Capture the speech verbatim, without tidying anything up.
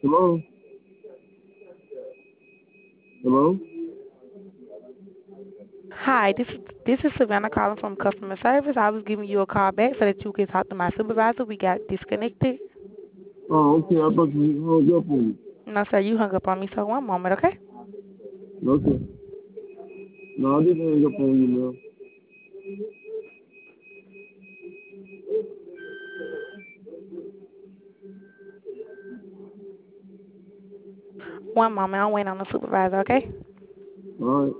Hello? Hello? Hi, this is this is Savannah calling from customer service. I was giving you a call back so that you could talk to my supervisor. We got disconnected. Oh, okay. I thought you hung up on me. No, sir, you hung up on me. So one moment, okay? Okay. No, I didn't hang up on you, man. One moment. I'm waiting on the supervisor, okay? All right.